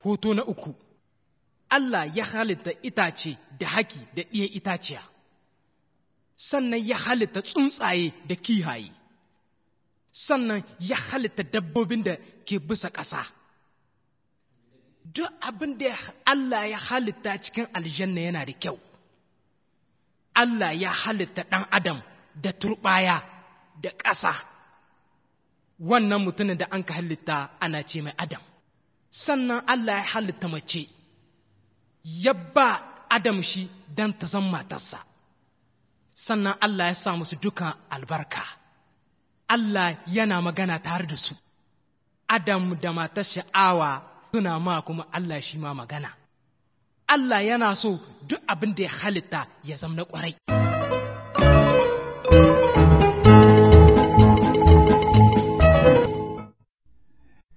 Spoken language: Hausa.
Hoto na uku, Allah ya halitta itace da haki da ɗiyan itaciya, sannan ya halitta tsuntsaye da kihaye, sannan ya halitta dabbobin da ke bisa ƙasa. Duk abin da Allah ya halitta cikin aljanna yana da kyau. Allah ya halitta ɗan adam da turɓaya da ƙasa. Wannan mutumin da an ka halitta ana ce mai Adam. Sannan Allah ya halitta mace, ya ba Adam shi don ta zama matarsa. Sannan Allah ya sa musu dukan albarka. Allah yana magana tare da su. Adam da matar sha'awa suna ma kuma Allah shi ma magana. Allah yana so duk abin da ya halitta ya zama na ƙwarai.